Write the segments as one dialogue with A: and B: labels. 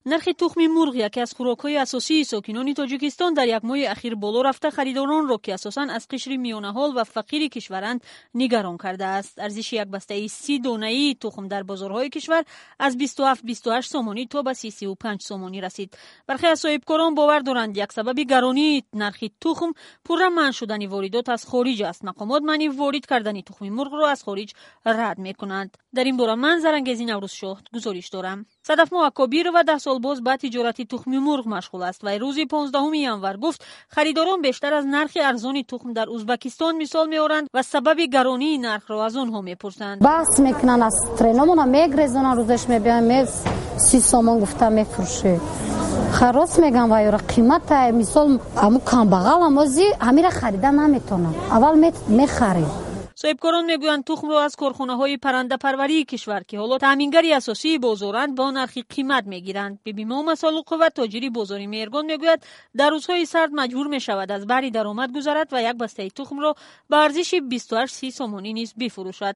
A: نرخ تخم مرغ یکی از خوراک‌های اساسی ساکنان تاجیکستان در یک ماه اخیر بالا رفته خریداران را که اساساً از قشر میانه‌حال و فقیر کشورند نگران کرده است. ارزش یک بسته 30 دانه‌ای تخم در بازارهای کشور از 27-28 سومانی تا به 30-35 سومانی رسید. برخی از صاحبکاران باور دارند یک سبب گرانی نرخ تخم پورا منع شدن واردات از خارج است. مقامات معنی وارد کردن تخم مرغ را از خارج رد می‌کنند. در این باره من زرنگزی نوروزشاه گزارش دارم. صدف موکبیر و 10 سال باز به تجارت تخم مرغ مشغول است و روز 15 ینور گفت خریداران بیشتر از نرخ ارزان تخم در ازبکستان مثال می‌آورند و سبب گرانی نرخ را از آنها می‌پرسند.
B: بحث میکنن از ترینمون میگریزونن روزش میبینم 30 سومون گفتم میفروشه. خلاص میگم و یورا قیمت مثال امو کم بغل امازی همیره خریدن نمیتونم. اول میخریم.
A: صاحبکاران میگویند تخم را از کارخانه‌های پرنده پروری کشور که حالا تامینگری اساسی بازارند با نرخ قیمت میگیرند. بی‌بیما مسالق و تاجری بازاری میرگان میگوید در روزهای سرد مجبور میشود از بری درآمد گذرد و یک بسته تخم را به ارزش 28-30 سومانی نیز بفروشد.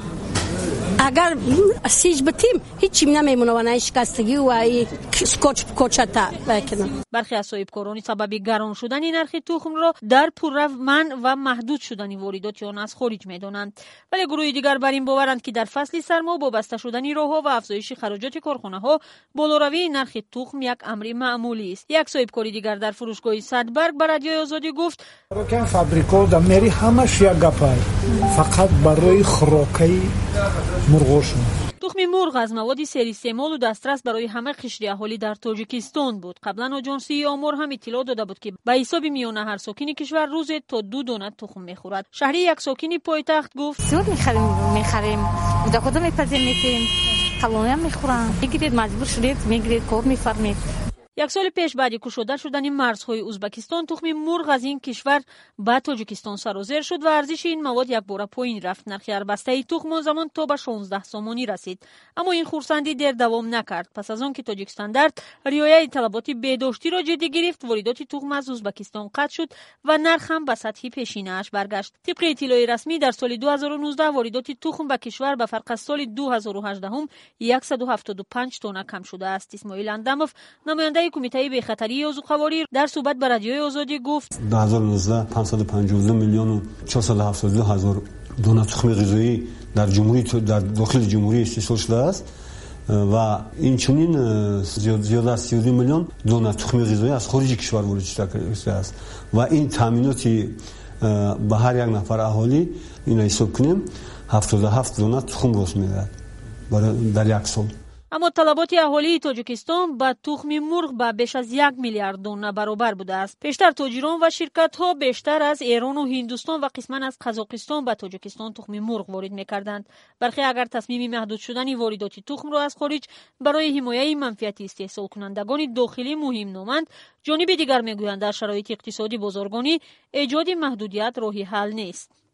C: اگر سیج بتیم هیچی نمیمونه و نه شکستگی و اسکوچ کوچتا بکنم.
A: برخی از صاحبکاران سبب گران شدن نرخ تخم را در پررو منع و محدود شدن واردات آن از خارج میدانند. ولی گروه دیگر بر این باورند که در فصل سرما با بسته شدن راهها و افزایش خراجات کارخانه‌ها بالاروی نرخ تخم یک امر معمولی است. یک صاحبکار دیگر در فروشگاه صدبرگ به رادیوی آزادی گفت
D: که فابریکا در مری همش یک گپای فقط برای خوراکی مرغوشون.
A: تخم مرغ از مواد سری‌استعمال و دسترس برای همه قشر اهالی در تاجیکستان بود. قبلا آژانسی آمار هم اطلاع داده بود که به حساب میانه هر ساکن کشور روز تا 2 دانه تخم میخورد. شهری یک ساکن پایتخت گفت
E: زیاد میخریم بودا خودم میپذیریم کلونی هم میخورم میگیرید مجبور شدید میگیرید کار میفرمید.
A: یک سال پیش بعد کشوده شدن مرزهای ازبکستان تخم مرغ از این کشور به تاجیکستان سرازیر شد و ارزش این مواد یک بار پایین رفت. نرخ هر بسته تخم آن زمان تا به 16 سومانی رسید. اما این خرسندی دیر دوام نکرد. پس از آن که تاجیکستان در رعایت طلبات بهداشتی را جدی گرفت واردات تخم از ازبکستان قطع شد و نرخ هم به سطح پیشینه‌اش برگشت. طبق اطلاع رسمی در سال 2019 واردات تخم به کشور به فرق از سال 2018 175 تن کم شده است. اسماعیل انداموف نماینده کمیته بخطری عضوخواری در صحبت با رادیوی آزادی گفت
F: 2019 552 میلیون و 472 هزار دانه تخم غذایی در داخل جمهوری استحصال شده است و این چنین زیاده از 32 میلیون دانه تخم غذایی از خارج کشور وارد شده است و این تامیناتی به هر یک نفر اهالی این حساب کنیم 77 دانه تخم راست میدهد در یک سال.
A: اما طلبات اهالی تاجیکستان با تخم مرغ به بیش از 1 میلیارد دانه برابر بوده است. پیشتر تاجران و شرکت‌ها بیشتر از ایران و هندوستان و قسماً از قزاقستان به تاجیکستان تخم مرغ وارد می‌کردند. برخی اگر تصمیم محدود شدن واردات تخم را از خارج برای حمایت منفعت استحصال کنندگان داخلی مهم نامند، جانب دیگر میگویند در شرایط اقتصادی بازرگانی ایجاد محدودیت راهی حل نیست.